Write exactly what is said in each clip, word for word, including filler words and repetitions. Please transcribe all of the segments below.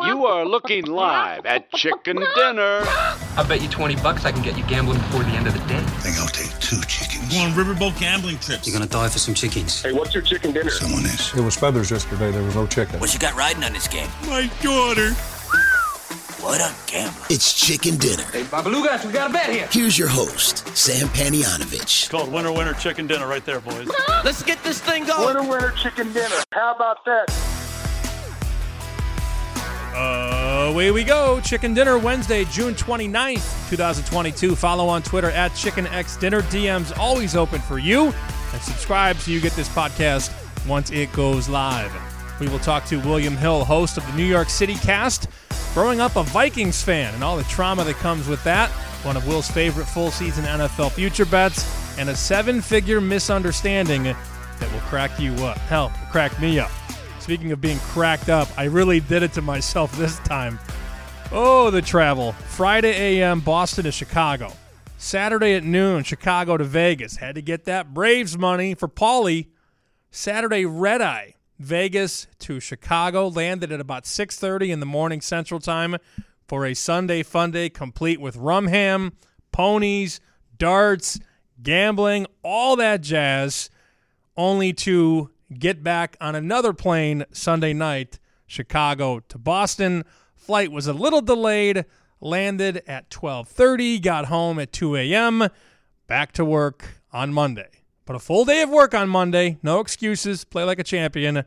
You are looking live at Chicken Dinner. I bet you twenty bucks I can get you gambling before the end of the day. I think I'll take two chickens. Go on riverboat gambling trips. You're gonna die for some chickens. Hey, what's your chicken dinner? Someone is. It was feathers yesterday. There was no chicken. What you got riding on this game? My daughter. What a gambler. It's Chicken Dinner. Hey, Babalugas, we got a bet here. Here's your host, Sam Panianovich. It's called winner, winner, chicken dinner right there, boys. Let's get this thing going. Winner, winner, chicken dinner. How about that? Uh, away we go. Chicken Dinner, Wednesday, June twenty-ninth, twenty twenty-two. Follow on Twitter at Chicken X Dinner. D Ms always open for you. And subscribe so you get this podcast once it goes live. We will talk to William Hill, host of the New York City Cast, growing up a Vikings fan and all the trauma that comes with that. One of Will's favorite full-season N F L future bets, and a seven-figure misunderstanding that will crack you up. Hell, crack me up. Speaking of being cracked up, I really did it to myself this time. Oh, the travel. Friday a m, Boston to Chicago. Saturday at noon, Chicago to Vegas. Had to get that Braves money for Paulie. Saturday, red-eye. Vegas to Chicago. Landed at about six thirty in the morning Central Time for a Sunday fun day complete with rum ham, ponies, darts, gambling, all that jazz, only to get back on another plane Sunday night, Chicago to Boston. Flight was a little delayed, landed at twelve thirty, got home at two a m, back to work on Monday. But a full day of work on Monday, no excuses, play like a champion.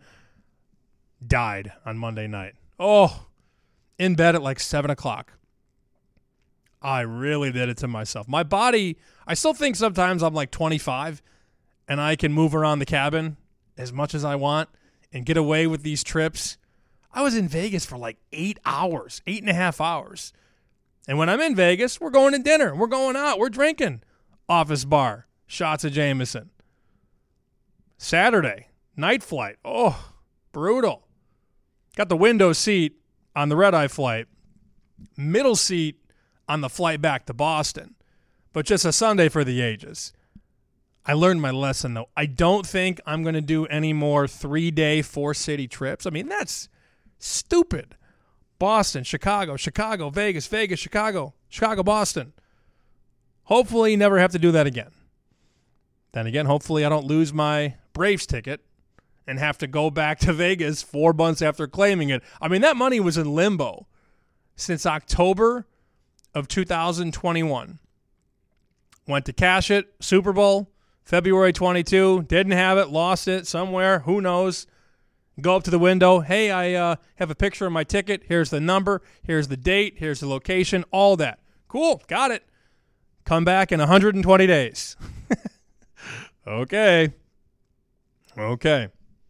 Died on Monday night. Oh, in bed at like seven o'clock. I really did it to myself. My body, I still think sometimes I'm like twenty-five and I can move around the cabin as much as I want and get away with these trips. I was in Vegas for like eight hours, eight and a half hours. And when I'm in Vegas, we're going to dinner. We're going out. We're drinking. Office bar. Shots of Jameson. Saturday, night flight. Oh, brutal. Got the window seat on the red-eye flight. Middle seat on the flight back to Boston. But just a Sunday for the ages. I learned my lesson, though. I don't think I'm going to do any more three-day, four-city trips. I mean, that's stupid. Boston, Chicago, Chicago, Vegas, Vegas, Chicago, Chicago, Boston. Hopefully never have to do that again. Then again, hopefully I don't lose my Braves ticket and have to go back to Vegas four months after claiming it. I mean, that money was in limbo since October of two thousand twenty-one. Went to cash it, Super Bowl, February twenty-second, didn't have it, lost it somewhere, who knows. Go up to the window, hey, I uh, have a picture of my ticket, here's the number, here's the date, here's the location, all that. Cool, got it. Come back in one hundred twenty days. Okay. Okay.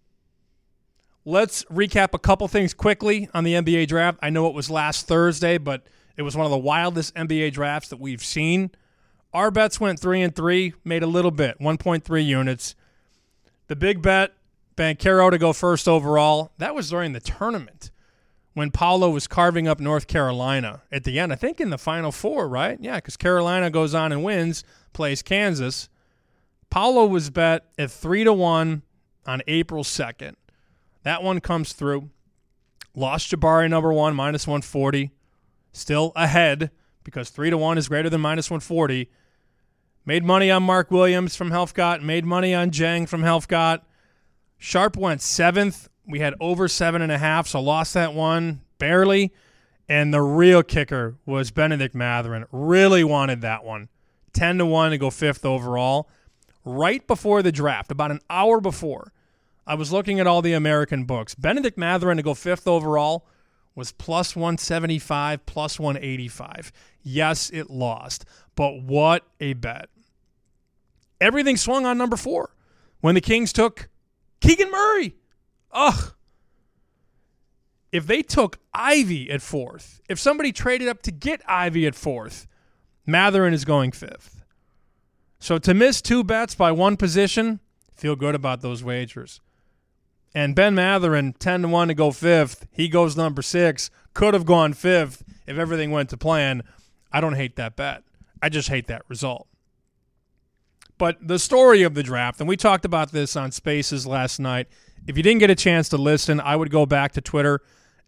Let's recap a couple things quickly on the N B A draft. I know it was last Thursday, but it was one of the wildest N B A drafts that we've seen. Our bets went three and three, made a little bit, one point three units. The big bet, Banchero to go first overall. That was during the tournament when Paolo was carving up North Carolina at the end. I think in the Final Four, right? Yeah, because Carolina goes on and wins, plays Kansas. Paolo was bet at three to one on April second. That one comes through. Lost Jabari number one, minus one forty. Still ahead because three to one is greater than minus one forty. Made money on Mark Williams from Helfgott. Made money on Jang from Helfgott. Sharp went seventh. We had over seven and a half, so lost that one barely. And the real kicker was Benedict Mathurin. Really wanted that one. ten to one to go fifth overall. Right before the draft, about an hour before, I was looking at all the American books. Benedict Mathurin to go fifth overall was plus one seventy-five, plus one eighty-five. Yes, it lost, but what a bet. Everything swung on number four when the Kings took Keegan Murray. Ugh. If they took Ivy at fourth, if somebody traded up to get Ivy at fourth, Mathurin is going fifth. So to miss two bets by one position, feel good about those wagers. And Ben Mathurin, ten to one to go fifth. He goes number six. Could have gone fifth if everything went to plan. I don't hate that bet. I just hate that result. But the story of the draft, and we talked about this on Spaces last night. If you didn't get a chance to listen, I would go back to Twitter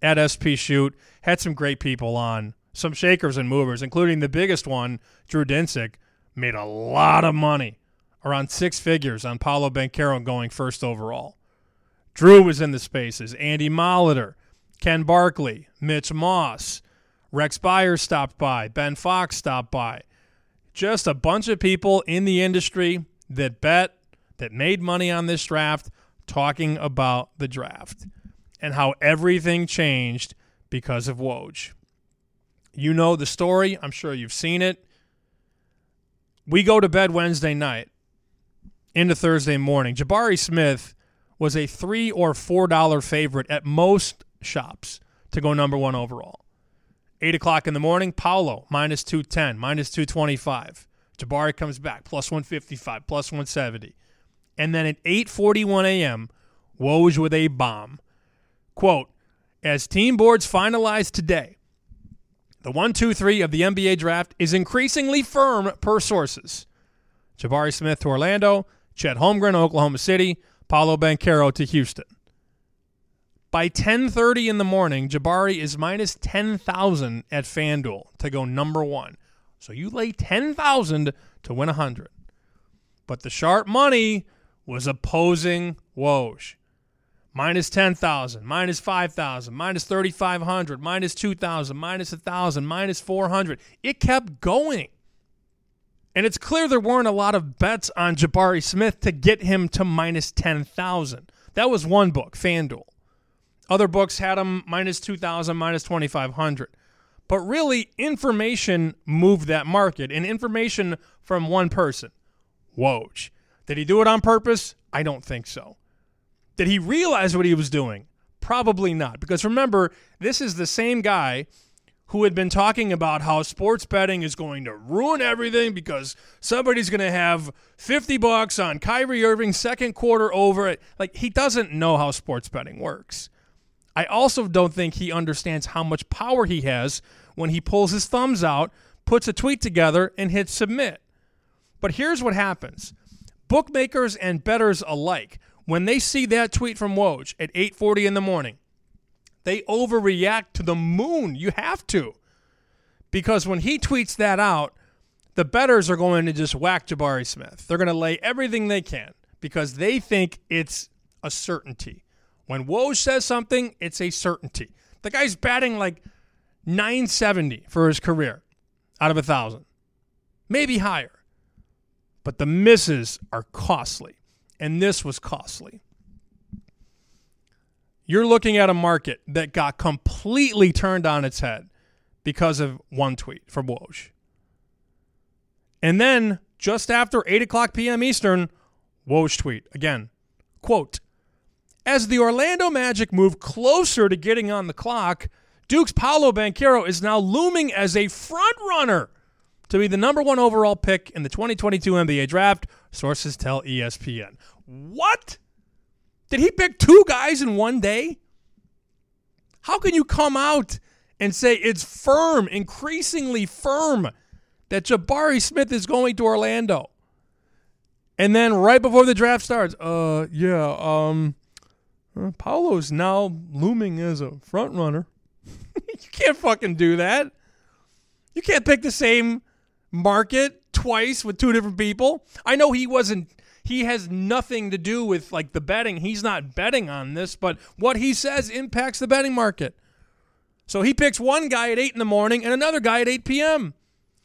at S P Shoot. Had some great people on, some shakers and movers, including the biggest one, Drew Dinsick, made a lot of money, around six figures on Paolo Banchero going first overall. Drew was in the spaces. Andy Molitor, Ken Barkley, Mitch Moss, Rex Byers stopped by, Ben Fox stopped by. Just a bunch of people in the industry that bet, that made money on this draft, talking about the draft and how everything changed because of Woj. You know the story. I'm sure you've seen it. We go to bed Wednesday night into Thursday morning. Jabari Smith was a three or four dollar favorite at most shops to go number one overall. Eight o'clock in the morning, Paolo minus two ten, minus two twenty five. Jabari comes back plus one fifty five, plus one seventy, and then at eight forty one a.m., Woj with a bomb. Quote: "As team boards finalized today, the one, two, three of the N B A draft is increasingly firm per sources. Jabari Smith to Orlando, Chet Holmgren, Oklahoma City, Paolo Banchero to Houston." By ten thirty in the morning, Jabari is minus ten thousand at FanDuel to go number one. So you lay ten thousand to win one hundred. But the sharp money was opposing Woj. Minus ten thousand, minus five thousand, minus thirty-five hundred, minus two thousand, minus one thousand, minus four hundred. It kept going. And it's clear there weren't a lot of bets on Jabari Smith to get him to minus ten thousand. That was one book, FanDuel. Other books had him minus two thousand, minus twenty-five hundred. But really, information moved that market, and information from one person, Woj. Did he do it on purpose? I don't think so. Did he realize what he was doing? Probably not. Because remember, this is the same guy who had been talking about how sports betting is going to ruin everything because somebody's going to have fifty bucks on Kyrie Irving's second quarter over it. Like, he doesn't know how sports betting works. I also don't think he understands how much power he has when he pulls his thumbs out, puts a tweet together, and hits submit. But here's what happens. Bookmakers and bettors alike, when they see that tweet from Woj at eight forty in the morning, they overreact to the moon. You have to. Because when he tweets that out, the bettors are going to just whack Jabari Smith. They're going to lay everything they can because they think it's a certainty. When Woj says something, it's a certainty. The guy's batting like nine seventy for his career out of one thousand. Maybe higher. But the misses are costly. And this was costly. You're looking at a market that got completely turned on its head because of one tweet from Woj. And then, just after eight o'clock p.m. Eastern, Woj tweet again. Quote, "As the Orlando Magic move closer to getting on the clock, Duke's Paolo Banchero is now looming as a front runner to be the number one overall pick in the twenty twenty-two N B A draft, sources tell E S P N." What? Did he pick two guys in one day? How can you come out and say it's firm, increasingly firm, that Jabari Smith is going to Orlando? And then right before the draft starts, uh, yeah, um, uh, Paolo's now looming as a front runner. You can't fucking do that. You can't pick the same market twice with two different people. I know he wasn't, he has nothing to do with like the betting. He's not betting on this, but what he says impacts the betting market. So he picks one guy at eight in the morning and another guy at eight p.m.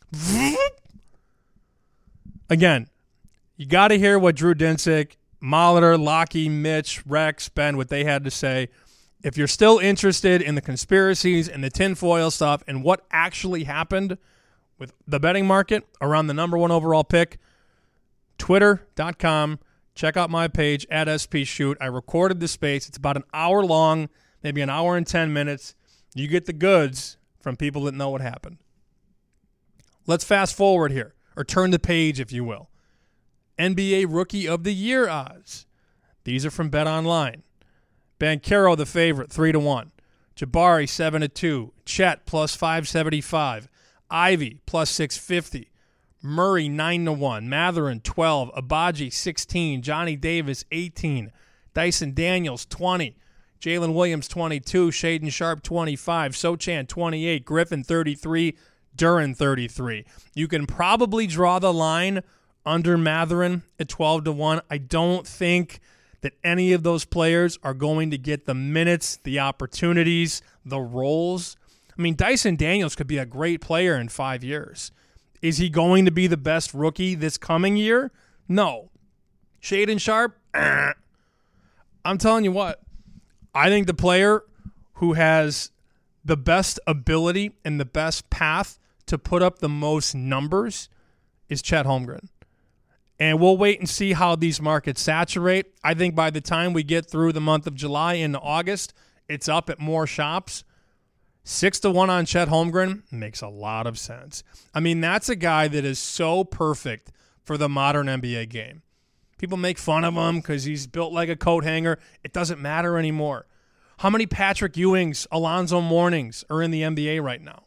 Again, you got to hear what Drew Dinsick, Molitor, Lockie, Mitch, Rex, Ben, what they had to say. If you're still interested in the conspiracies and the tinfoil stuff and what actually happened with the betting market around the number one overall pick, twitter dot com. Check out my page at S P Shoot. I recorded the space. It's about an hour long, maybe an hour and ten minutes. You get the goods from people that know what happened. Let's fast forward here, or turn the page, if you will. N B A Rookie of the Year odds. These are from BetOnline. Banchero, the favorite, three to one. Jabari, seven to two. Chet, plus five seventy-five. Ivy, plus six fifty. Murray, nine to one. Mathurin, twelve. Abaji, sixteen. Johnny Davis, eighteen. Dyson Daniels, twenty. Jalen Williams, twenty-two. Shaden Sharp, twenty-five. Sochan, twenty-eight. Griffin, thirty-three. Duren, thirty-three. You can probably draw the line under Mathurin at twelve to one. I don't think that any of those players are going to get the minutes, the opportunities, the roles. I mean, Dyson Daniels could be a great player in five years. Is he going to be the best rookie this coming year? No. Shaden Sharp? Eh. I'm telling you what. I think the player who has the best ability and the best path to put up the most numbers is Chet Holmgren. And we'll wait and see how these markets saturate. I think by the time we get through the month of July into August, it's up at more shops. Six to one on Chet Holmgren makes a lot of sense. I mean, that's a guy that is so perfect for the modern N B A game. People make fun of him because he's built like a coat hanger. It doesn't matter anymore. How many Patrick Ewings, Alonzo Mournings are in the N B A right now?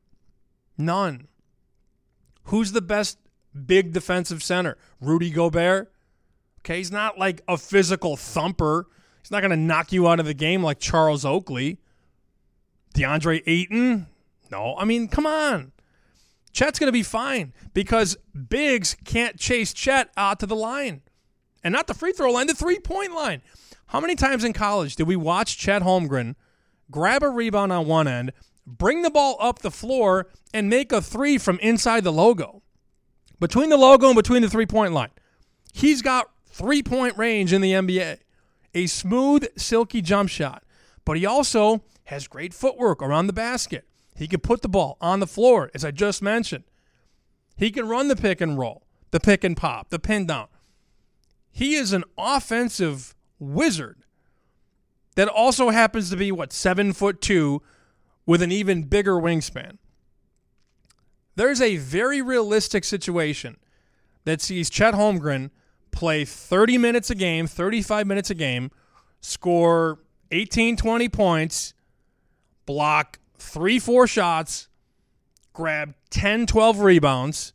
None. Who's the best big defensive center? Rudy Gobert? Okay, he's not like a physical thumper. He's not going to knock you out of the game like Charles Oakley. DeAndre Ayton? No. I mean, come on. Chet's going to be fine because bigs can't chase Chet out to the line. And not the free throw line, the three-point line. How many times in college did we watch Chet Holmgren grab a rebound on one end, bring the ball up the floor, and make a three from inside the logo? Between the logo and between the three-point line. He's got three-point range in the N B A. A smooth, silky jump shot. But he also has great footwork around the basket. He can put the ball on the floor, as I just mentioned. He can run the pick and roll, the pick and pop, the pin down. He is an offensive wizard that also happens to be, what, seven foot two with an even bigger wingspan. There's a very realistic situation that sees Chet Holmgren play thirty minutes a game, thirty-five minutes a game, score eighteen, twenty points, block three, four shots, grab ten, twelve rebounds.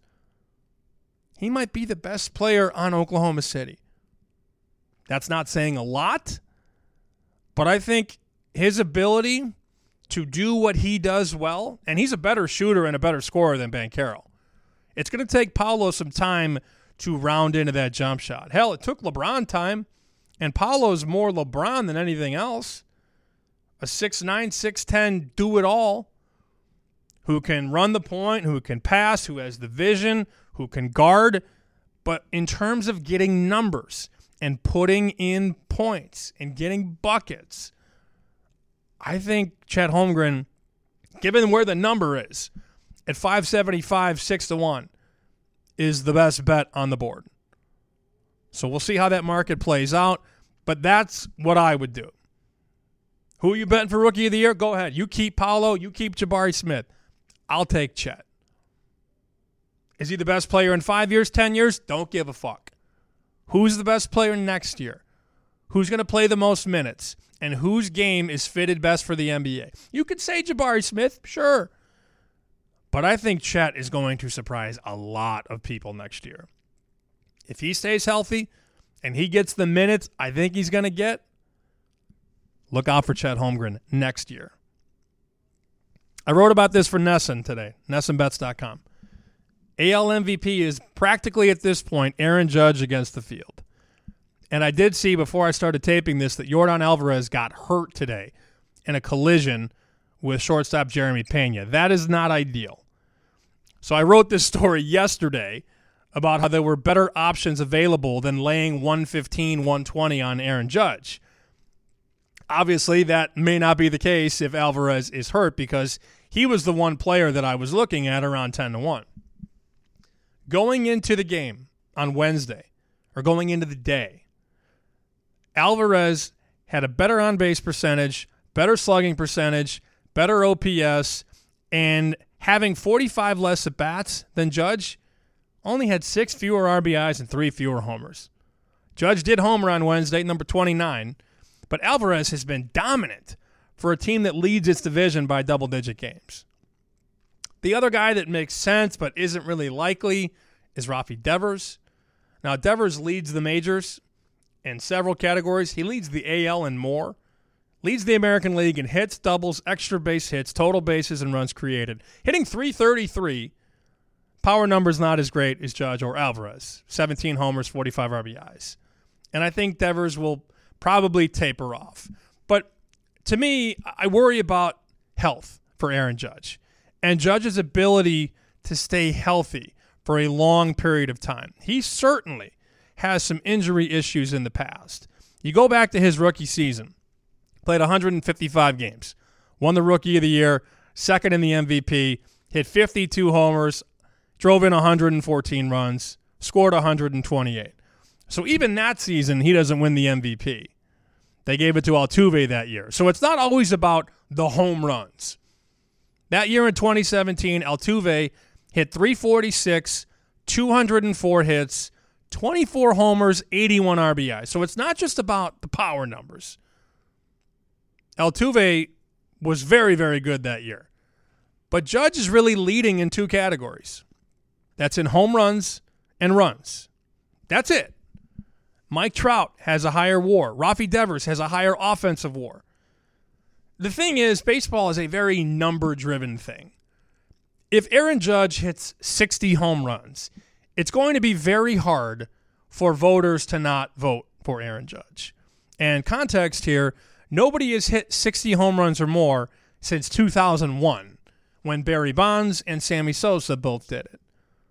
He might be the best player on Oklahoma City. That's not saying a lot, but I think his ability to do what he does well, and he's a better shooter and a better scorer than Banchero. It's going to take Paolo some time to round into that jump shot. Hell, it took LeBron time, and Paolo's more LeBron than anything else. A six nine, six ten do-it-all who can run the point, who can pass, who has the vision, who can guard. But in terms of getting numbers and putting in points and getting buckets, I think Chet Holmgren, given where the number is, at five seventy-five, six to one, is the best bet on the board. So we'll see how that market plays out, but that's what I would do. Who are you betting for Rookie of the Year? Go ahead. You keep Paolo. You keep Jabari Smith. I'll take Chet. Is he the best player in five years, ten years? Don't give a fuck. Who's the best player next year? Who's going to play the most minutes? And whose game is fitted best for the N B A? You could say Jabari Smith, sure. But I think Chet is going to surprise a lot of people next year. If he stays healthy and he gets the minutes I think he's going to get, look out for Chet Holmgren next year. I wrote about this for Nesson today, Nesson Bets dot com. A L M V P is practically at this point Aaron Judge against the field. And I did see before I started taping this that Yordan Alvarez got hurt today in a collision with shortstop Jeremy Pena. That is not ideal. So I wrote this story yesterday about how there were better options available than laying one fifteen, one twenty on Aaron Judge. Obviously, that may not be the case if Alvarez is hurt because he was the one player that I was looking at around ten to one. Going into the game on Wednesday, or going into the day, Alvarez had a better on-base percentage, better slugging percentage, better O P S, and having forty-five less at-bats than Judge, only had six fewer R B Is and three fewer homers. Judge did homer on Wednesday, number twenty-nine, but Alvarez has been dominant for a team that leads its division by double-digit games. The other guy that makes sense but isn't really likely is Rafi Devers. Now, Devers leads the majors in several categories. He leads the A L in more, Leads the American League in hits, doubles, extra base hits, total bases, and runs created. Hitting three thirty-three. Power numbers not as great as Judge or Alvarez. seventeen homers, forty-five R B Is. And I think Devers will probably taper off. But to me, I worry about health for Aaron Judge and Judge's ability to stay healthy for a long period of time. He certainly has some injury issues in the past. You go back to his rookie season. Played one hundred fifty-five games, won the Rookie of the Year, second in the M V P, hit fifty-two homers, drove in one hundred fourteen runs, scored one hundred twenty-eight. So even that season, he doesn't win the M V P. They gave it to Altuve that year. So it's not always about the home runs. That year in twenty seventeen, Altuve hit three forty-six, two hundred four hits, twenty-four homers, eighty-one R B Is. So it's not just about the power numbers. Altuve was very, very good that year. But Judge is really leading in two categories. That's in home runs and runs. That's it. Mike Trout has a higher WAR. Rafi Devers has a higher offensive WAR. The thing is, baseball is a very number-driven thing. If Aaron Judge hits sixty home runs, it's going to be very hard for voters to not vote for Aaron Judge. And context here, nobody has hit sixty home runs or more since two thousand one, when Barry Bonds and Sammy Sosa both did it.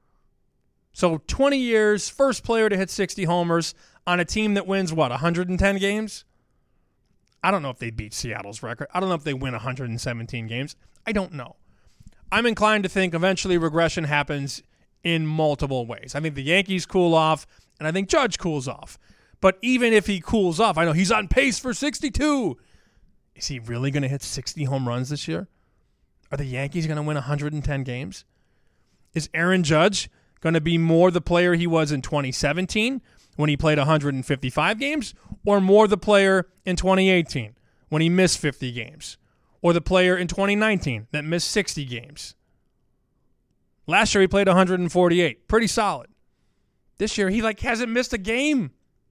So twenty years, first player to hit sixty homers on a team that wins, what, one hundred ten games? I don't know if they beat Seattle's record. I don't know if they win one hundred seventeen games. I don't know. I'm inclined to think eventually regression happens in multiple ways. I think the Yankees cool off, and I think Judge cools off. But even if he cools off, I know he's on pace for sixty-two. Is he really going to hit sixty home runs this year? Are the Yankees going to win one hundred ten games? Is Aaron Judge going to be more the player he was in twenty seventeen when he played one hundred fifty-five games, or more the player in twenty eighteen when he missed fifty games, or the player in twenty nineteen that missed sixty games? Last year he played one hundred forty-eight. Pretty solid. This year he like hasn't missed a game.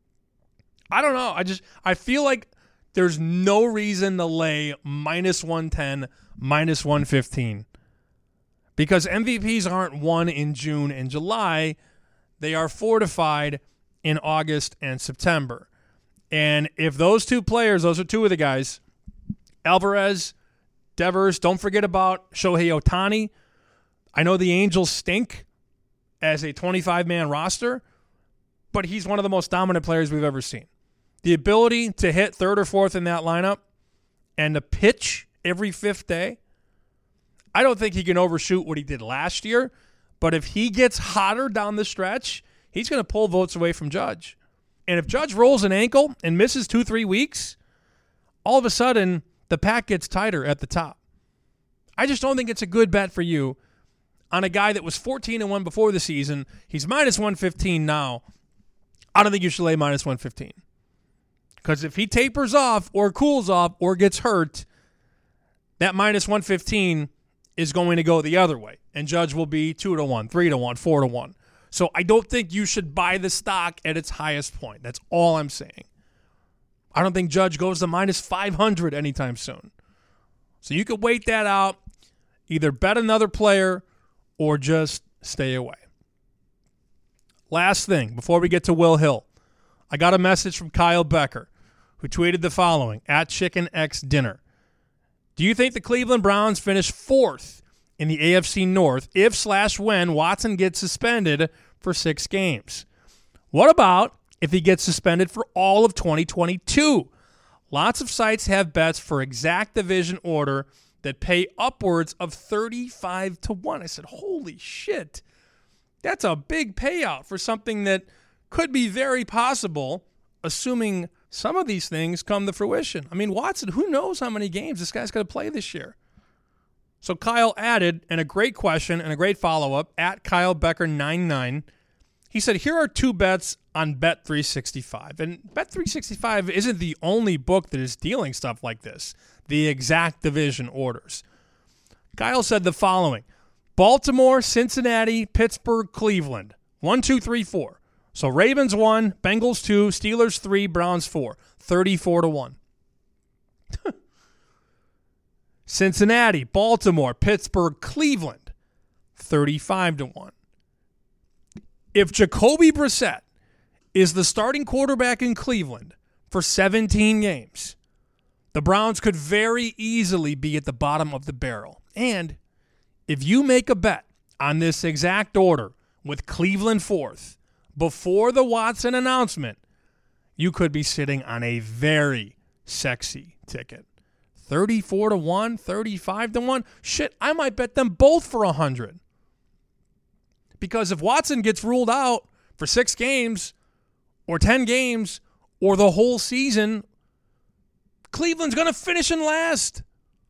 I don't know. I just I feel like there's no reason to lay minus one ten, minus one fifteen. Because M V Ps aren't won in June and July. They are fortified in August and September. And if those two players, those are two of the guys, Alvarez, Devers, don't forget about Shohei Ohtani. I know the Angels stink as a twenty-five man roster, but he's one of the most dominant players we've ever seen. The ability to hit third or fourth in that lineup and to pitch every fifth day, I don't think he can overshoot what he did last year, but if he gets hotter down the stretch, he's going to pull votes away from Judge. And if Judge rolls an ankle and misses two, three weeks, all of a sudden the pack gets tighter at the top. I just don't think it's a good bet for you on a guy that was fourteen and one before the season. He's minus one fifteen now. I don't think you should lay minus one fifteen. Because if he tapers off or cools off or gets hurt, that minus one fifteen is going to go the other way. And Judge will be two to one, three to one, four to one. So I don't think you should buy the stock at its highest point. That's all I'm saying. I don't think Judge goes to minus five hundred anytime soon. So you could wait that out, either bet another player or just stay away. Last thing, before we get to Will Hill, I got a message from Kyle Becker, who tweeted the following, at Chicken X Dinner. Do you think the Cleveland Browns finish fourth in the A F C North if slash when Watson gets suspended for six games? What about if he gets suspended for all of twenty twenty-two? Lots of sites have bets for exact division order that pay upwards of thirty-five to one. I said, holy shit. That's a big payout for something that could be very possible, assuming some of these things come to fruition. I mean, Watson, who knows how many games this guy's going to play this year? So Kyle added, and a great question and a great follow-up, at Kyle Becker ninety-nine. He said, here are two bets on Bet three sixty-five. And Bet three sixty-five isn't the only book that is dealing stuff like this, the exact division orders. Kyle said the following: Baltimore, Cincinnati, Pittsburgh, Cleveland. One, two, three, four. So Ravens one, Bengals two, Steelers three, Browns four. thirty-four to one. Cincinnati, Baltimore, Pittsburgh, Cleveland, thirty-five to one. If Jacoby Brissett is the starting quarterback in Cleveland for seventeen games, the Browns could very easily be at the bottom of the barrel. And if you make a bet on this exact order with Cleveland fourth before the Watson announcement, you could be sitting on a very sexy ticket. thirty-four to one, thirty-five to one. Shit, I might bet them both for one hundred. Because if Watson gets ruled out for six games or ten games or the whole season, Cleveland's going to finish in last.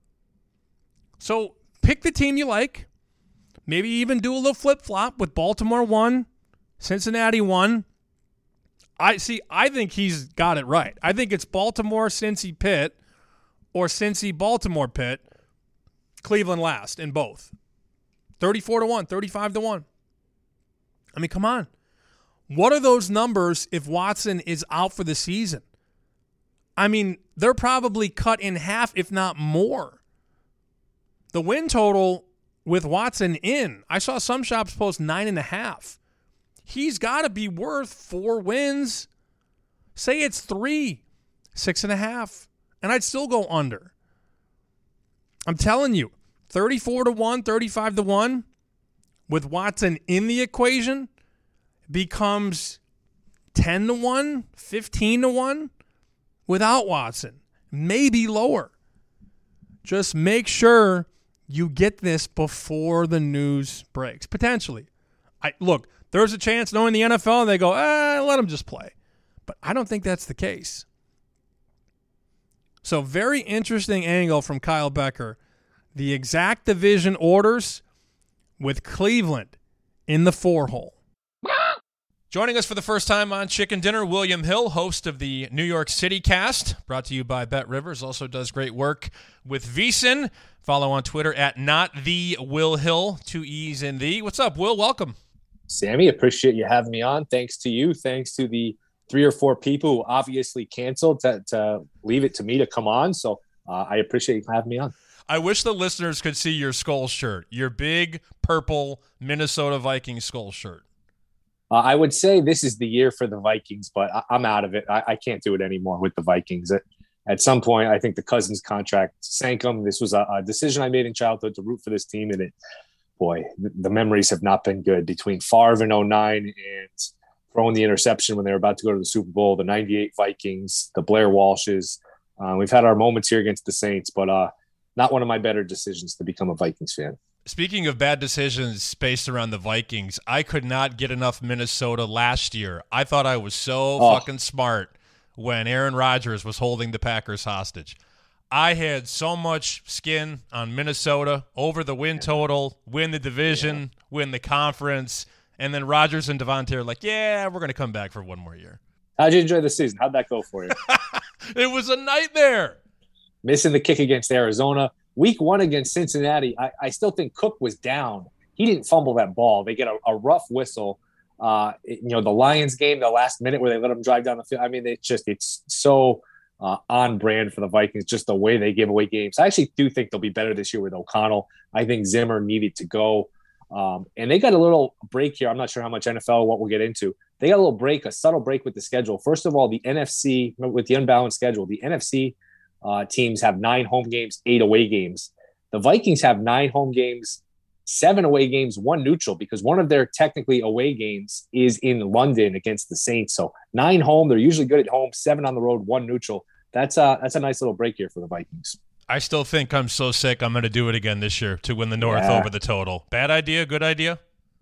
So pick the team you like. Maybe even do a little flip-flop with Baltimore one, Cincinnati one. I see. I think he's got it right. I think it's Baltimore, Cincy, Pitt, or Cincy, Baltimore, Pitt, Cleveland last in both. thirty-four to one, thirty-five to one. I mean, come on. What are those numbers if Watson is out for the season? I mean, they're probably cut in half, if not more. The win total with Watson in, I saw some shops post nine and a half. He's got to be worth four wins. Say it's three, six and a half, and I'd still go under. I'm telling you, thirty-four to one, thirty-five to one, with Watson in the equation, becomes ten to one, fifteen to one without Watson. Maybe lower. Just make sure you get this before the news breaks. Potentially. I look, there's a chance knowing the N F L, they go, eh, let him just play. But I don't think that's the case. So very interesting angle from Kyle Becker. The exact division orders with Cleveland in the four hole. Joining us for the first time on Chicken Dinner, William Hill, host of the New York City Cast, brought to you by Bet Rivers. Also does great work with VSiN. Follow on Twitter at not the Will Hill, two E's in the. What's up, Will? Welcome. Sammy, appreciate you having me on. Thanks to you. Thanks to the three or four people who obviously canceled to, to leave it to me to come on. So uh, I appreciate you having me on. I wish the listeners could see your skull shirt, your big purple Minnesota Vikings skull shirt. Uh, I would say this is the year for the Vikings, but I, I'm out of it. I, I can't do it anymore with the Vikings. At, at some point, I think the Cousins contract sank them. This was a, a decision I made in childhood to root for this team, and it, boy, the, the memories have not been good between Favre in oh nine and throwing the interception when they were about to go to the Super Bowl, the ninety-eight Vikings, the Blair Walshes. Uh, we've had our moments here against the Saints, but uh, not one of my better decisions to become a Vikings fan. Speaking of bad decisions based around the Vikings, I could not get enough Minnesota last year. I thought I was so oh. fucking smart when Aaron Rodgers was holding the Packers hostage. I had so much skin on Minnesota over the win total, win the division, yeah. win the conference, and then Rodgers and Devontae are like, yeah, we're going to come back for one more year. How'd you enjoy the season? How'd that go for you? It was a nightmare. Missing the kick against Arizona. Week one against Cincinnati, I, I still think Cook was down. He didn't fumble that ball. They get a, a rough whistle. Uh, it, you know, the Lions game, the last minute where they let him drive down the field. I mean, it's just it's so uh, on brand for the Vikings, just the way they give away games. I actually do think they'll be better this year with O'Connell. I think Zimmer needed to go. Um, and they got a little break here. I'm not sure how much N F L, what we'll get into. They got a little break, a subtle break with the schedule. First of all, the N F C, with the unbalanced schedule, the N F C Uh, teams have nine home games, eight away games. The Vikings have nine home games, seven away games, one neutral, because one of their technically away games is in London against the Saints. So nine home, they're usually good at home, seven on the road, one neutral. That's a, that's a nice little break here for the Vikings. I still think I'm so sick I'm going to do it again this year to win the North yeah. over the total. Bad idea, good idea?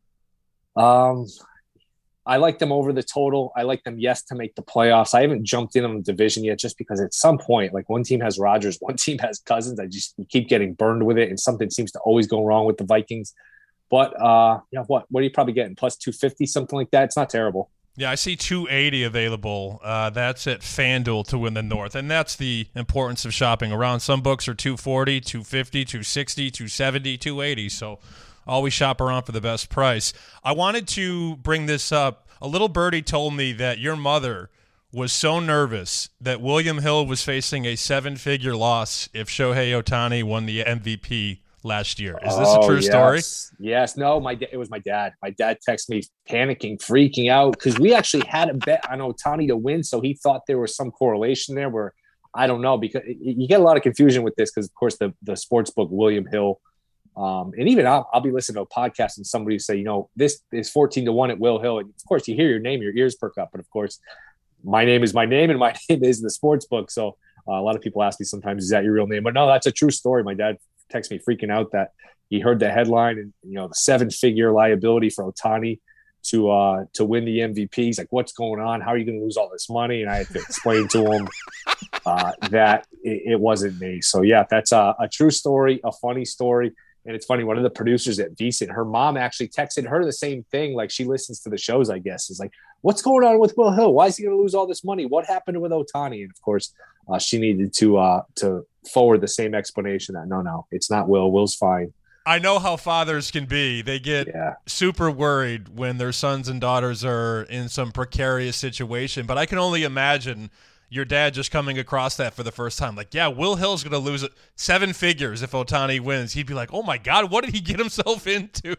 Um, I like them over the total. I like them, yes, to make the playoffs. I haven't jumped in on the division yet just because at some point, like one team has Rodgers, one team has Cousins. I just you keep getting burned with it, and something seems to always go wrong with the Vikings. But, uh, you know, what what are you probably getting? Plus two fifty, something like that? It's not terrible. Yeah, I see two eighty available. Uh, that's at FanDuel to win the North, and that's the importance of shopping around. Some books are two forty, two fifty, two sixty, two seventy, two eighty, so always shop around for the best price. I wanted to bring this up. A little birdie told me that your mother was so nervous that William Hill was facing a seven-figure loss if Shohei Ohtani won the M V P last year. Is this oh, a true yes. story? Yes. No, my it was my dad. My dad texted me panicking, freaking out because we actually had a bet on Ohtani to win, so he thought there was some correlation there where I don't know because you get a lot of confusion with this because, of course, the the sports book William Hill, um, and even I'll, I'll be listening to a podcast and somebody say, you know, this is fourteen to one at Will Hill, and of course you hear your name, your ears perk up, but of course. My name is my name, and my name is the sports book. So uh, a lot of people ask me sometimes, is that your real name? But no, that's a true story. My dad texted me freaking out that he heard the headline and, you know, the seven-figure liability for Ohtani to uh, to win the M V P. He's like, what's going on? How are you going to lose all this money? And I had to explain to him uh, that it, it wasn't me. So, yeah, that's a, a true story, a funny story. And it's funny, one of the producers at VSiN, her mom actually texted her the same thing. Like she listens to the shows, I guess. Is like, what's going on with Will Hill? Why is he going to lose all this money? What happened with Ohtani? And of course, uh, she needed to uh, to forward the same explanation that no, no, it's not Will. Will's fine. I know how fathers can be. They get yeah. super worried when their sons and daughters are in some precarious situation. But I can only imagine your dad just coming across that for the first time. Like, yeah, Will Hill's going to lose seven figures if Ohtani wins. He'd be like, oh, my God, what did he get himself into?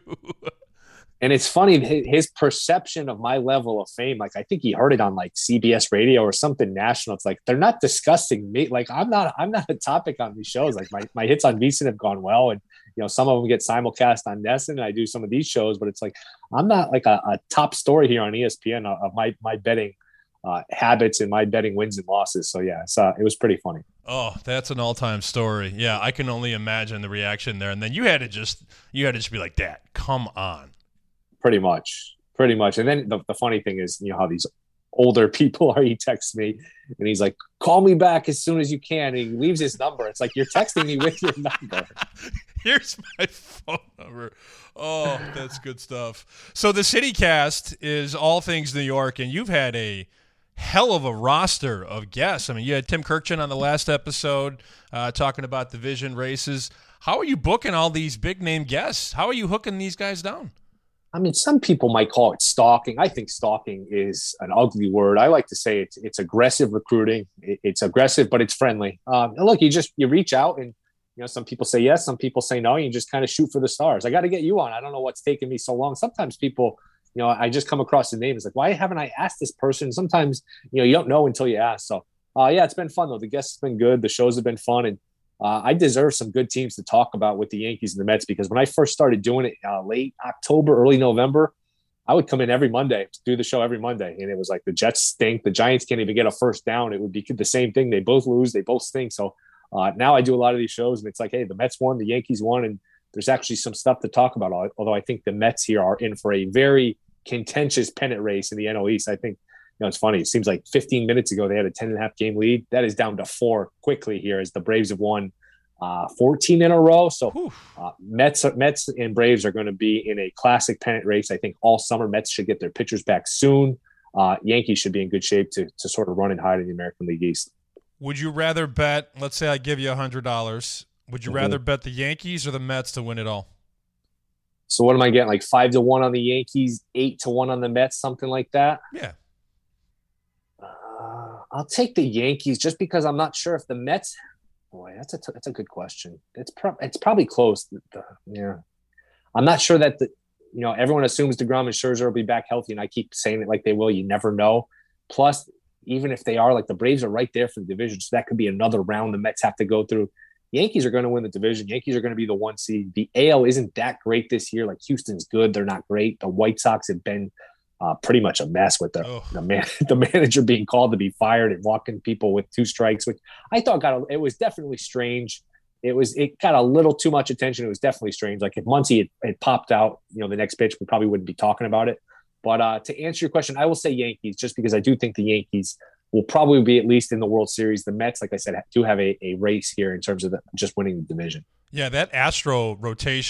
And it's funny, his perception of my level of fame, like I think he heard it on like C B S radio or something national. It's like, they're not discussing me. Like I'm not, I'm not a topic on these shows. Like my, my hits on VSiN have gone well. And, you know, some of them get simulcast on Nesson and I do some of these shows, but it's like, I'm not like a, a top story here on E S P N of, of my, my betting uh, habits and my betting wins and losses. So yeah, it's, uh, it was pretty funny. Oh, that's an all-time story. Yeah. I can only imagine the reaction there. And then you had to just, you had to just be like, Dad, come on. Pretty much, pretty much. And then the, the funny thing is, you know, how these older people are, he texts me and he's like, call me back as soon as you can. And he leaves his number. It's like, you're texting me with your number. Here's my phone number. Oh, that's good stuff. So the CityCast is all things New York, and you've had a hell of a roster of guests. I mean, you had Tim Kirkchin on the last episode uh, talking about division races. How are you booking all these big-name guests? How are you hooking these guys down? I mean, some people might call it stalking. I think stalking is an ugly word. I like to say it's it's aggressive recruiting. It, it's aggressive, but it's friendly. Um, and look, you just you reach out, and you know, some people say yes, some people say no. You just kind of shoot for the stars. I got to get you on. I don't know what's taking me so long. Sometimes people, you know, I just come across the name. It's like, why haven't I asked this person? Sometimes, you know, you don't know until you ask. So, uh, yeah, it's been fun though. The guests have been good. The shows have been fun, and Uh, I deserve some good teams to talk about with the Yankees and the Mets because when I first started doing it uh, late October, early November, I would come in every Monday, do the show every Monday. And it was like the Jets stink. The Giants can't even get a first down. It would be the same thing. They both lose. They both stink. So uh, now I do a lot of these shows and it's like, hey, the Mets won, the Yankees won. And there's actually some stuff to talk about. Although I think the Mets here are in for a very contentious pennant race in the N L East. I think, you know, it's funny. It seems like fifteen minutes ago, they had a ten and a half game lead. That is down to four quickly here as the Braves have won Uh, fourteen in a row. So uh, Mets, Mets and Braves are going to be in a classic pennant race. I think all summer Mets should get their pitchers back soon. Uh, Yankees should be in good shape to to sort of run and hide in the American League East. Would you rather bet, let's say I give you one hundred dollars, would you mm-hmm. rather bet the Yankees or the Mets to win it all? So what am I getting, like five to one on the Yankees, eight to one on the Mets, something like that? Yeah. Uh, I'll take the Yankees just because I'm not sure if the Mets – Boy, that's a t- that's a good question. It's pro- it's probably close. The, yeah, I'm not sure that the you know everyone assumes DeGrom and Scherzer will be back healthy, and I keep saying it like they will. You never know. Plus, even if they are, like the Braves are right there for the division, so that could be another round the Mets have to go through. Yankees are going to win the division. Yankees are going to be the one seed. The A L isn't that great this year. Like Houston's good, they're not great. The White Sox have been Uh, pretty much a mess with the oh. the, man, the manager being called to be fired and walking people with two strikes, which I thought got a, it was definitely strange. It was it got a little too much attention. It was definitely strange. Like if Muncy had, had popped out, you know, the next pitch, we probably wouldn't be talking about it. But uh, to answer your question, I will say Yankees, just because I do think the Yankees will probably be at least in the World Series. The Mets, like I said, do have a, a race here in terms of the, just winning the division. Yeah, that Astro rotation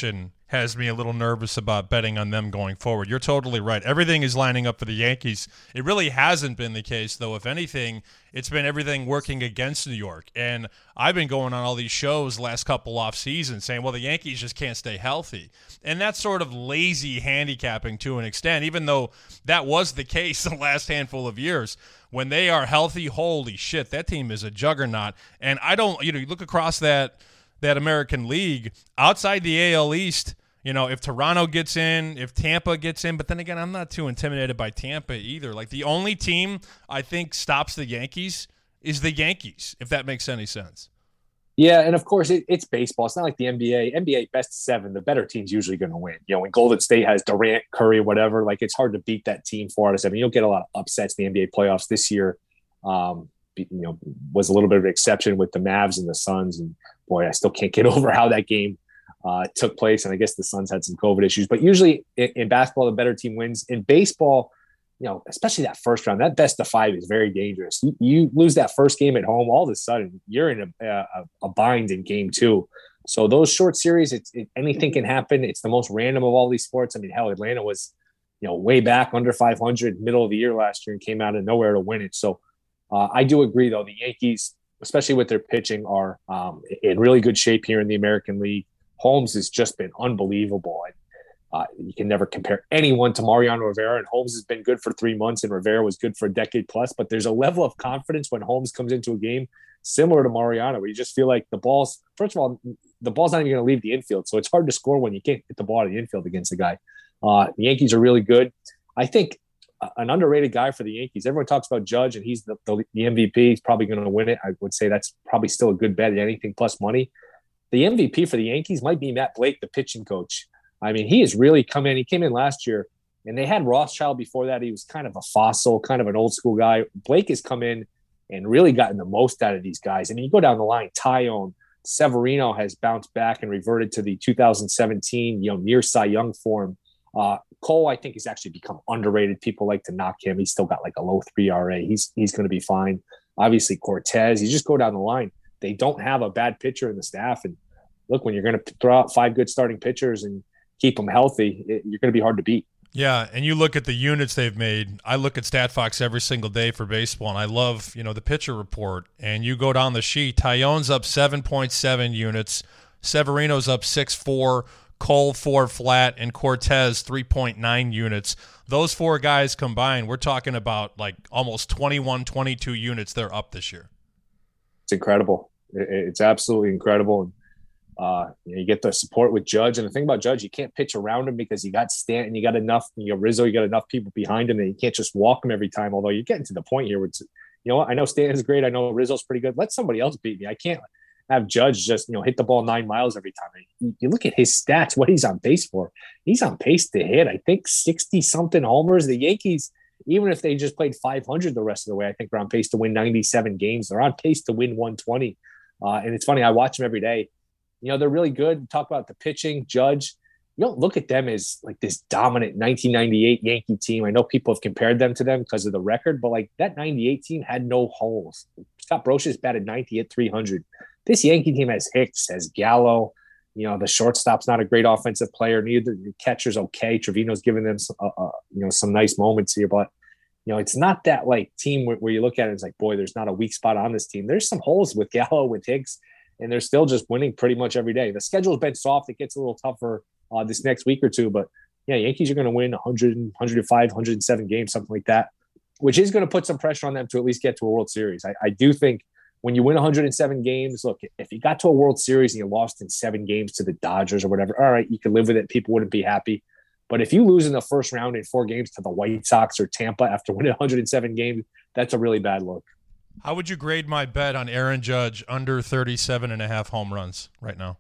has me a little nervous about betting on them going forward. You're totally right. Everything is lining up for the Yankees. It really hasn't been the case, though. If anything, it's been everything working against New York. And I've been going on all these shows the last couple off seasons saying, well, the Yankees just can't stay healthy. And that's sort of lazy handicapping to an extent, even though that was the case the last handful of years. When they are healthy, holy shit, that team is a juggernaut. And I don't, you know, you look across that that American League, outside the A L East, you know, if Toronto gets in, if Tampa gets in, but then again, I'm not too intimidated by Tampa either. Like, the only team I think stops the Yankees is the Yankees, if that makes any sense. Yeah, and of course, it, it's baseball. It's not like the N B A. N B A, best of seven, the better team's usually going to win. You know, when Golden State has Durant, Curry, whatever, like, it's hard to beat that team four out of seven. You'll get a lot of upsets in the N B A playoffs this year. Um, you know, was a little bit of an exception with the Mavs and the Suns, and boy, I still can't get over how that game uh, took place. And I guess the Suns had some COVID issues, but usually in, in basketball, the better team wins. In baseball, you know, especially that first round, that best of five is very dangerous. You, you lose that first game at home, all of a sudden you're in a, a, a bind in game two. So those short series, it's it, anything can happen. It's the most random of all these sports. I mean, hell, Atlanta was, you know, way back under five hundred middle of the year last year and came out of nowhere to win it. So uh, I do agree, though, the Yankees, especially with their pitching, are um, in really good shape here in the American League. Holmes has just been unbelievable. And, uh, you can never compare anyone to Mariano Rivera, and Holmes has been good for three months and Rivera was good for a decade plus, but there's a level of confidence when Holmes comes into a game similar to Mariano, where you just feel like the ball's, first of all, the ball's not even going to leave the infield. So it's hard to score when you can't hit the ball to the infield against a guy. Uh, the Yankees are really good. I think an underrated guy for the Yankees. Everyone talks about Judge, and he's the, the, the M V P. He's probably going to win it. I would say that's probably still a good bet at anything plus money. The M V P for the Yankees might be Matt Blake, the pitching coach. I mean, he has really come in. He came in last year, and they had Rothschild before that. He was kind of a fossil, kind of an old school guy. Blake has come in and really gotten the most out of these guys. I mean, you go down the line, Tyone, Severino has bounced back and reverted to the two thousand seventeen, you know, near Cy Young form. Uh, Cole, I think, has actually become underrated. People like to knock him. He's still got like a low three E R A. He's he's going to be fine. Obviously, Cortez. You just go down the line. They don't have a bad pitcher in the staff. And look, when you're going to throw out five good starting pitchers and keep them healthy, it, you're going to be hard to beat. Yeah, and you look at the units they've made. I look at StatFox every single day for baseball, and I love, you know, the pitcher report. And you go down the sheet, Tyone's up seven point seven units, Severino's up six point four, Cole four flat, and Cortez three point nine units. Those four guys combined, we're talking about like almost twenty-one, twenty-two units they're up this year. It's incredible. It's absolutely incredible. And Uh, you know, you get the support with Judge, and the thing about Judge, you can't pitch around him because you got Stanton, you got enough, you know, Rizzo, you got enough people behind him that you can't just walk him every time. Although you're getting to the point here where it's, you know what, I know Stanton's great, I know Rizzo's pretty good. Let somebody else beat me. I can't have Judge just, you know, hit the ball nine miles every time. You, you look at his stats, what he's on pace for. He's on pace to hit, I think, sixty something homers. The Yankees, even if they just played five hundred the rest of the way, I think they're on pace to win ninety-seven games. They're on pace to win one twenty. Uh, and it's funny, I watch them every day. You know, they're really good. Talk about the pitching, Judge. You don't look at them as like this dominant nineteen ninety-eight Yankee team. I know people have compared them to them because of the record, but like that ninety-eight team had no holes. Scott Brosius batted ninety at three hundred. This Yankee team has Hicks, has Gallo. You know, the shortstop's not a great offensive player. Neither the catcher's okay. Trevino's giving them some, uh, uh, you know, some nice moments here, but you know, it's not that like team where, where you look at it, it's like, boy, there's not a weak spot on this team. There's some holes with Gallo, with Hicks. And they're still just winning pretty much every day. The schedule's been soft. It gets a little tougher uh, this next week or two. But, yeah, Yankees are going to win one hundred, one oh five, one oh seven games, something like that, which is going to put some pressure on them to at least get to a World Series. I, I do think when you win one hundred seven games, look, if you got to a World Series and you lost in seven games to the Dodgers or whatever, all right, you can live with it. People wouldn't be happy. But if you lose in the first round in four games to the White Sox or Tampa after winning one hundred seven games, that's a really bad look. How would you grade my bet on Aaron Judge under thirty-seven and a half home runs right now?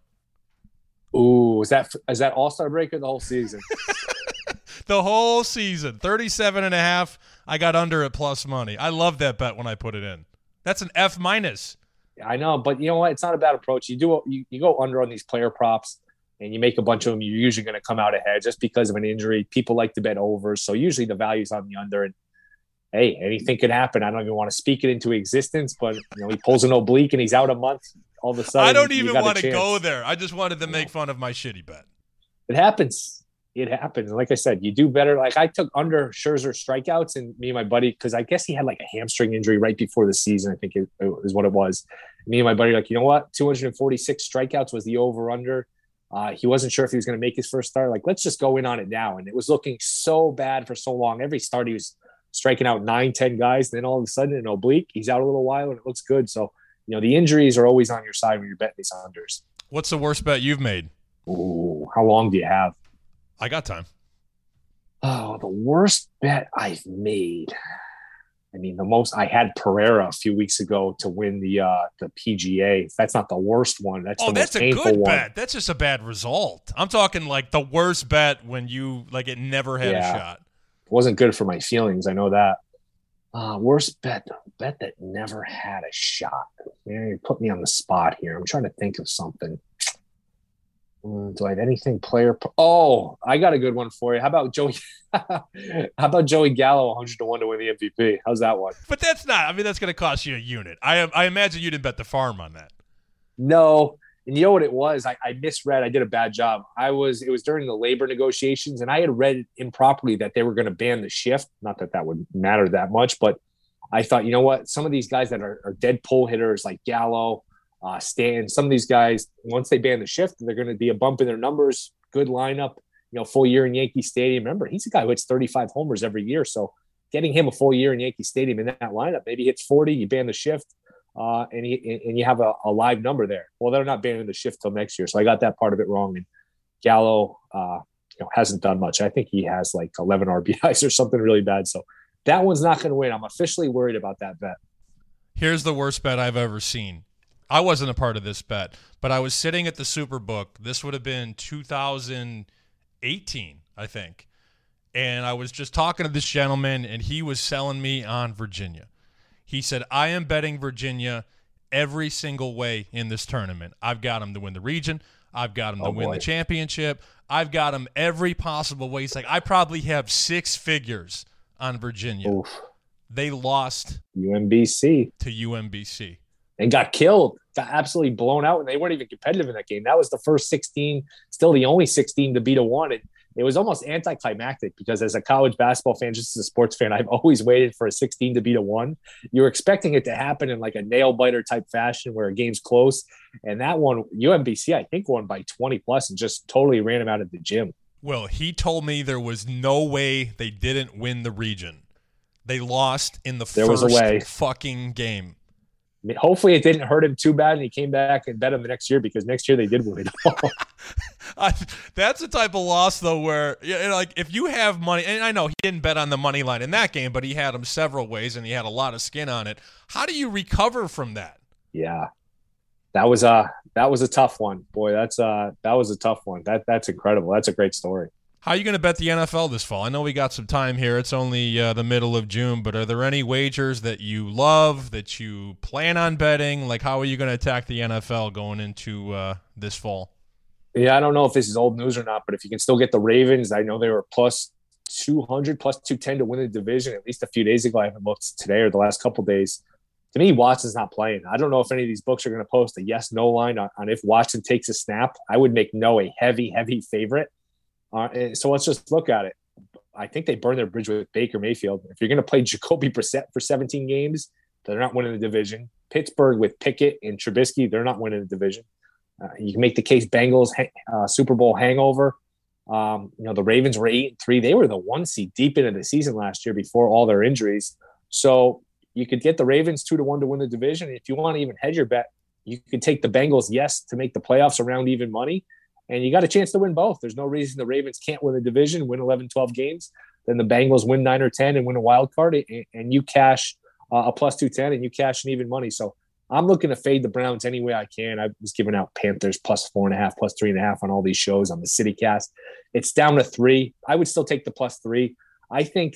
Ooh, is that is that All-Star break or the whole season? The whole season, thirty-seven and a half. I got under at plus money. I love that bet when I put it in. That's an F minus. I know, but you know what? It's not a bad approach. You do you, you go under on these player props and you make a bunch of them. You're usually going to come out ahead just because of an injury. People like to bet over, so usually the value's on the under. And hey, anything could happen. I don't even want to speak it into existence, but you know, he pulls an oblique and he's out a month. All of a sudden, I don't even want to chance. go there. I just wanted to make fun of my shitty bet. It happens. It happens. Like I said, you do better. Like I took under Scherzer strikeouts, and me and my buddy, because I guess he had like a hamstring injury right before the season, I think it, it is what it was. Me and my buddy were like, you know what? two hundred forty-six strikeouts was the over-under. Uh, he wasn't sure if he was going to make his first start. Like, let's just go in on it now. And it was looking so bad for so long. Every start he was striking out nine, ten guys. And then all of a sudden, an oblique, he's out a little while, and it looks good. So, you know, the injuries are always on your side when you're betting these unders. What's the worst bet you've made? Ooh, how long do you have? I got time. Oh, the worst bet I've made. I mean, the most I had Pereira a few weeks ago to win the uh, the P G A. That's not the worst one. That's oh, the that's most a painful good one. bet. That's just a bad result. I'm talking like the worst bet when you like it never had Yeah. a shot. It wasn't good for my feelings. I know that. Uh, worst bet, bet that never had a shot. Man, you put me on the spot here. I'm trying to think of something. Mm, do I have anything player? Oh, I got a good one for you. How about Joey? How about Joey Gallo, one hundred to one to win the M V P? How's that one? But that's not. I mean, that's going to cost you a unit. I I imagine you didn't bet the farm on that. No, and you know what it was? I, I misread. I did a bad job. I was. It was during the labor negotiations, and I had read improperly that they were going to ban the shift. Not that that would matter that much, but I thought, you know what? Some of these guys that are, are dead pull hitters like Gallo, uh, Stan, some of these guys, once they ban the shift, they're going to be a bump in their numbers. Good lineup, you know, full year in Yankee Stadium. Remember, he's a guy who hits thirty-five homers every year. So getting him a full year in Yankee Stadium in that lineup, maybe he hits forty, you ban the shift, uh, and, he, and you have a, a live number there. Well, they're not banning the shift till next year. So I got that part of it wrong. And Gallo, uh, you know, hasn't done much. I think he has like eleven R B Is or something really bad. So that one's not going to win. I'm officially worried about that bet. Here's the worst bet I've ever seen. I wasn't a part of this bet, but I was sitting at the Superbook. This would have been two thousand eighteen, I think. And I was just talking to this gentleman, and he was selling me on Virginia. He said, I am betting Virginia every single way in this tournament. I've got them to win the region. I've got them to Oh, win boy. the championship. I've got them every possible way. He's like, I probably have six figures on Virginia. Oof. They lost U M B C. to U M B C. And got killed, got absolutely blown out, and they weren't even competitive in that game. That was the first sixteen, still the only sixteen to beat a one. It, it was almost anticlimactic because as a college basketball fan, just as a sports fan, I've always waited for a sixteen to beat a one. You're expecting it to happen in like a nail biter type fashion where a game's close. And that one, U M B C, I think, won by twenty plus and just totally ran him out of the gym. Well, he told me there was no way they didn't win the region. They lost in the There was first a way. fucking game. I mean, hopefully it didn't hurt him too bad and he came back and bet him the next year because next year they did win it all. I, that's the type of loss, though, where, you know, like, if you have money, and I know he didn't bet on the money line in that game, but he had them several ways and he had a lot of skin on it. How do you recover from that? Yeah, that was a that was a tough one, boy. That's uh that was a tough one. That that's incredible. That's a great story. How are you going to bet the N F L this fall? I know we got some time here. It's only uh, the middle of June, but are there any wagers that you love, that you plan on betting? Like, how are you going to attack the N F L going into uh, this fall? Yeah, I don't know if this is old news or not, but if you can still get the Ravens, I know they were plus two hundred, plus two ten to win the division at least a few days ago. I haven't looked today or the last couple of days. To me, Watson's not playing. I don't know if any of these books are going to post a yes-no line on, on if Watson takes a snap. I would make no a heavy, heavy favorite. Uh, and so let's just look at it. I think they burned their bridge with Baker Mayfield. If you're going to play Jacoby Brissett for seventeen games, they're not winning the division. Pittsburgh with Pickett and Trubisky, they're not winning the division. Uh, you can make the case Bengals uh, Super Bowl hangover. Um, you know, the Ravens were eight and three. They were the one seed deep into the season last year before all their injuries. So you could get the Ravens two to one to win the division. If you want to even hedge your bet, you could take the Bengals yes to make the playoffs around even money. And you got a chance to win both. There's no reason the Ravens can't win the division, win eleven, twelve games. Then the Bengals win nine or ten and win a wild card, and, and you cash uh, a plus two ten and you cash an even money. So I'm looking to fade the Browns any way I can. I was giving out Panthers plus four and a half, plus three and a half on all these shows on the CityCast. It's down to three. I would still take the plus three. I think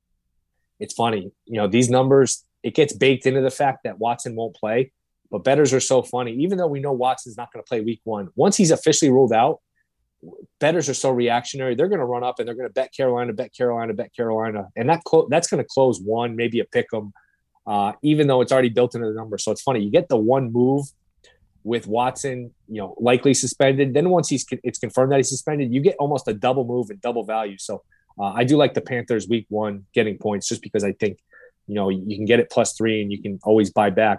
it's funny. You know, these numbers, it gets baked into the fact that Watson won't play. But bettors are so funny. Even though we know Watson's not going to play week one, once he's officially ruled out, bettors are so reactionary. They're going to run up and they're going to bet Carolina, bet Carolina, bet Carolina. And that clo- that's going to close one, maybe a pick 'em, uh, even though it's already built into the number. So it's funny. You get the one move with Watson, you know, likely suspended. Then once he's it's confirmed that he's suspended, you get almost a double move and double value. So uh, I do like the Panthers week one getting points just because I think, you know, you can get it plus three and you can always buy back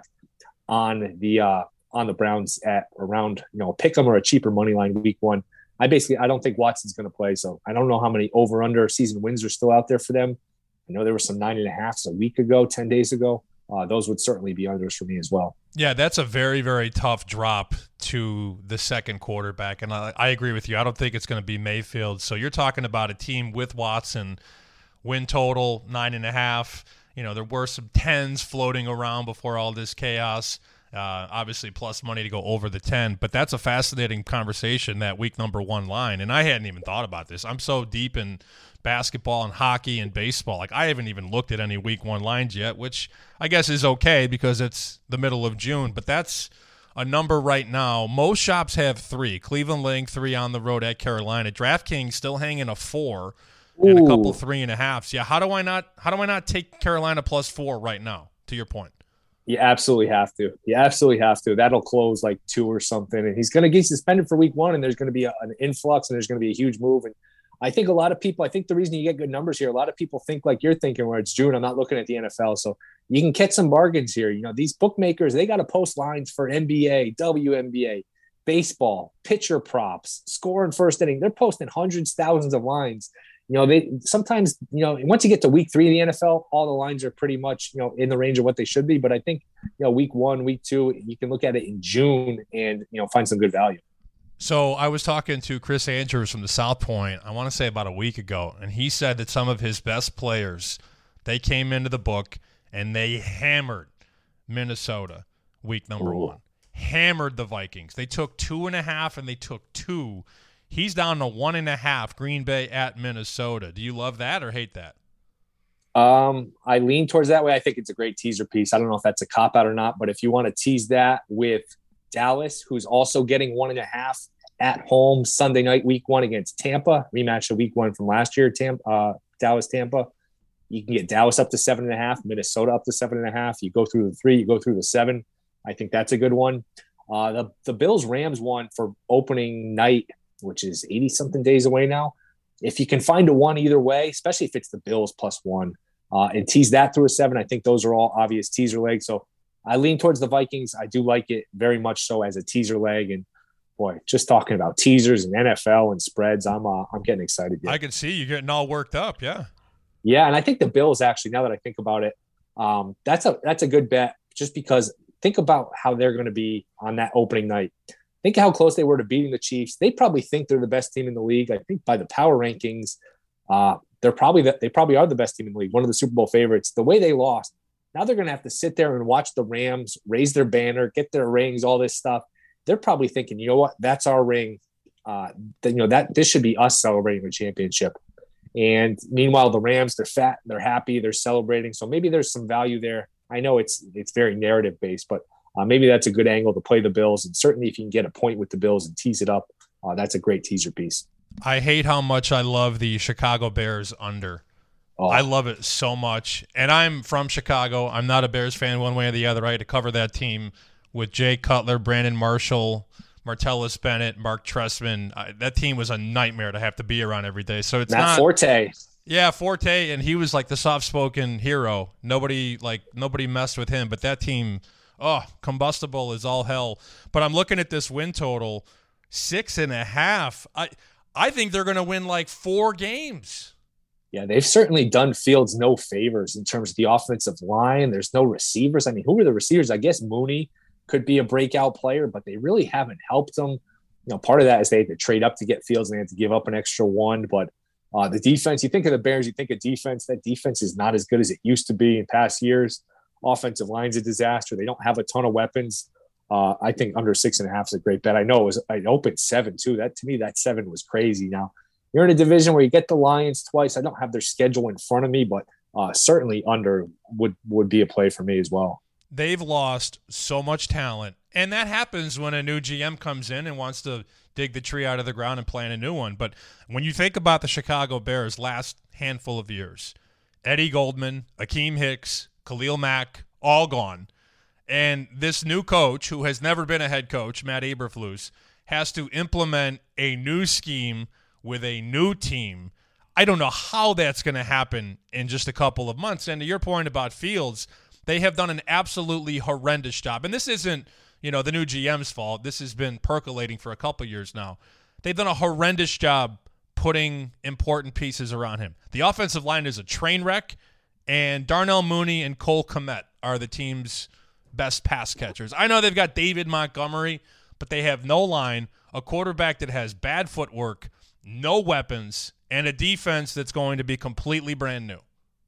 on the uh, on the Browns at around, you know, pick them or a cheaper money line week one. I basically I don't think Watson's going to play, so I don't know how many over under season wins are still out there for them. I know there were some nine and a halfs a week ago, ten days ago. Uh, those would certainly be unders for me as well. Yeah, that's a very, very tough drop to the second quarterback, and I, I agree with you. I don't think it's going to be Mayfield. So you're talking about a team with Watson, win total nine and a half. You know, there were some tens floating around before all this chaos. Uh, obviously, plus money to go over the ten. But that's a fascinating conversation, that week number one line. And I hadn't even thought about this. I'm so deep in basketball and hockey and baseball. Like, I haven't even looked at any week one lines yet, which I guess is okay because it's the middle of June. But that's a number right now. Most shops have three. Cleveland laying three on the road at Carolina. DraftKings still hanging a four and Ooh. a couple three and a halves. Yeah, how do I not how do I not take Carolina plus four right now, to your point? You absolutely have to. You absolutely have to. That'll close like two or something. And he's going to get suspended for week one, and there's going to be a, an influx, and there's going to be a huge move. And I think a lot of people, I think the reason you get good numbers here, a lot of people think like you're thinking where it's June. I'm not looking at the N F L. So you can catch some bargains here. You know, these bookmakers, they got to post lines for N B A, W N B A, baseball, pitcher props, score in first inning. They're posting hundreds, thousands of lines. You know, they sometimes, you know, once you get to week three of the N F L, all the lines are pretty much, you know, in the range of what they should be. But I think, you know, week one, week two, you can look at it in June and, you know, find some good value. So I was talking to Chris Andrews from the South Point, I want to say about a week ago, and he said that some of his best players, they came into the book and they hammered Minnesota week number Ooh. one. Hammered the Vikings. They took two and a half and they took two. He's down to one and a half, Green Bay at Minnesota. Do you love that or hate that? Um, I lean towards that way. I think it's a great teaser piece. I don't know if that's a cop-out or not, but if you want to tease that with Dallas, who's also getting one and a half at home Sunday night, week one against Tampa, rematch of week one from last year, Tampa, uh, Dallas, Tampa. You can get Dallas up to seven and a half, Minnesota up to seven and a half. You go through the three, you go through the seven. I think that's a good one. Uh, the, the Bills-Rams one for opening night, which is eighty something days away now. If you can find a one either way, especially if it's the Bills plus one, uh, and tease that through a seven, I think those are all obvious teaser legs. So I lean towards the Vikings. I do like it very much so as a teaser leg. And boy, just talking about teasers and N F L and spreads, I'm uh, I'm getting excited. Here. I can see you getting all worked up. Yeah. Yeah. And I think the Bills actually, now that I think about it, um, that's a, that's a good bet just because think about how they're going to be on that opening night. Think how close they were to beating the Chiefs. They probably think they're the best team in the league. I think by the power rankings, uh, they're probably the, they probably are the best team in the league, one of the Super Bowl favorites. The way they lost, now they're going to have to sit there and watch the Rams raise their banner, get their rings, all this stuff. They're probably thinking, you know what, that's our ring. Uh, then, you know that this should be us celebrating the championship. And meanwhile, the Rams, they're fat, they're happy, they're celebrating. So maybe there's some value there. I know it's it's very narrative based, but Uh, maybe that's a good angle to play the Bills. And certainly if you can get a point with the Bills and tease it up, uh, that's a great teaser piece. I hate how much I love the Chicago Bears under. Oh. I love it so much. And I'm from Chicago. I'm not a Bears fan one way or the other. I had to cover that team with Jay Cutler, Brandon Marshall, Martellus Bennett, Mark Trestman. I, that team was a nightmare to have to be around every day. So it's Matt not Forte. Yeah, Forte, and he was like the soft-spoken hero. Nobody like nobody messed with him, but that team – oh, combustible is all hell. But I'm looking at this win total, six and a half. I I think they're going to win like four games. Yeah, they've certainly done Fields no favors in terms of the offensive line. There's no receivers. I mean, who were the receivers? I guess Mooney could be a breakout player, but they really haven't helped them. You know, part of that is they had to trade up to get Fields and they had to give up an extra one. But uh, the defense, you think of the Bears, you think of defense. That defense is not as good as it used to be in past years. Offensive line's a disaster. They don't have a ton of weapons. Uh, I think under six and a half is a great bet. I know it was an open seven too. That to me, that seven was crazy. Now you're in a division where you get the Lions twice. I don't have their schedule in front of me, but uh, certainly under would would be a play for me as well. They've lost so much talent, and that happens when a new G M comes in and wants to dig the tree out of the ground and plant a new one. But when you think about the Chicago Bears last handful of years, Eddie Goldman, Akeem Hicks, Khalil Mack, all gone. And this new coach, who has never been a head coach, Matt Eberflus, has to implement a new scheme with a new team. I don't know how that's going to happen in just a couple of months. And to your point about Fields, they have done an absolutely horrendous job. And this isn't, you know, the new G M's fault. This has been percolating for a couple years now. They've done a horrendous job putting important pieces around him. The offensive line is a train wreck, and Darnell Mooney and Cole Kmet are the team's best pass catchers. I know they've got David Montgomery, but they have no line, a quarterback that has bad footwork, no weapons, and a defense that's going to be completely brand new.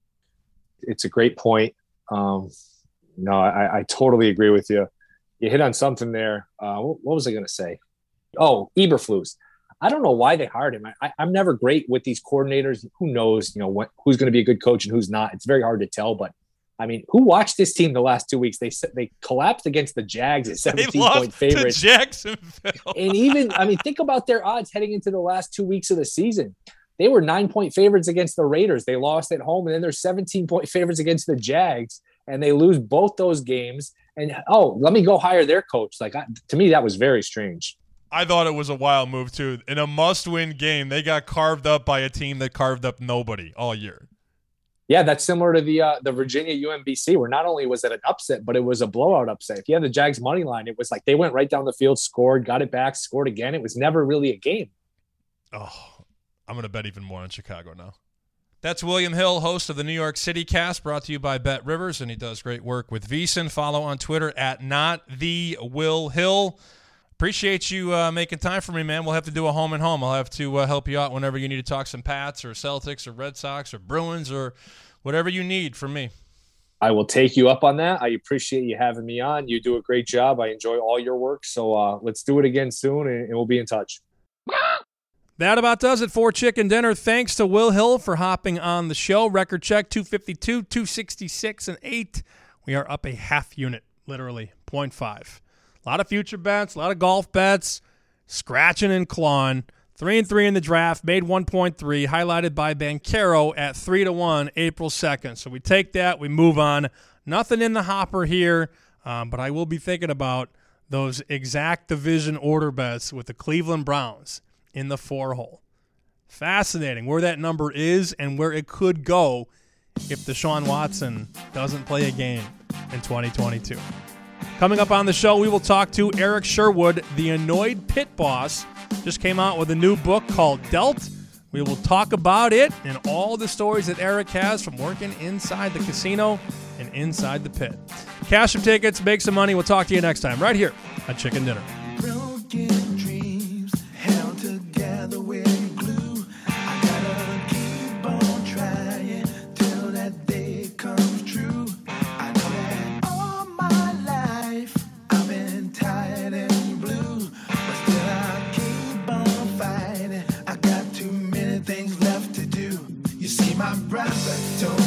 It's a great point. Um, no, I, I totally agree with you. You hit on something there. Uh, what, what was I going to say? Oh, Eberflus. I don't know why they hired him. I, I'm never great with these coordinators. Who knows, you know, what, who's going to be a good coach and who's not. It's very hard to tell. But, I mean, who watched this team the last two weeks? They they collapsed against the Jags at seventeen-point favorites. To Jacksonville. And even, I mean, think about their odds heading into the last two weeks of the season. They were nine-point favorites against the Raiders. They lost at home, and then they're seventeen-point favorites against the Jags, and they lose both those games. And, oh, let me go hire their coach. Like, I, to me, that was very strange. I thought it was a wild move, too. In a must-win game, they got carved up by a team that carved up nobody all year. Yeah, that's similar to the uh, the Virginia U M B C, where not only was it an upset, but it was a blowout upset. If you had the Jags money line, it was like they went right down the field, scored, got it back, scored again. It was never really a game. Oh, I'm going to bet even more on Chicago now. That's William Hill, host of the New York City Cast, brought to you by Bet Rivers, and he does great work with VSiN. Follow on Twitter at not the Will Hill. Appreciate you uh, making time for me, man. We'll have to do a home and home. I'll have to uh, help you out whenever you need to talk some Pats or Celtics or Red Sox or Bruins or whatever you need from me. I will take you up on that. I appreciate you having me on. You do a great job. I enjoy all your work. So uh, let's do it again soon, and, and we'll be in touch. That about does it for Chicken Dinner. Thanks to Will Hill for hopping on the show. Record check, two fifty-two, two sixty-six, and eight. We are up a half unit, literally, point five. A lot of future bets, a lot of golf bets, scratching and clawing. Three and three in the draft, made one point three, highlighted by Banchero at three to one, April second. So we take that, we move on. Nothing in the hopper here, um, but I will be thinking about those exact division order bets with the Cleveland Browns in the four hole. Fascinating where that number is and where it could go if Deshaun Watson doesn't play a game in twenty twenty-two. Coming up on the show, we will talk to Eric Sherwood, the annoyed pit boss. Just came out with a new book called Dealt. We will talk about it and all the stories that Eric has from working inside the casino and inside the pit. Cash some tickets, make some money. We'll talk to you next time right here on Chicken Dinner. Broken dreams held together with glue. I gotta keep on trying till that day comes true. I know that all my life I've been tired and blue, but still I keep on fighting. I got too many things left to do. You see, my brother told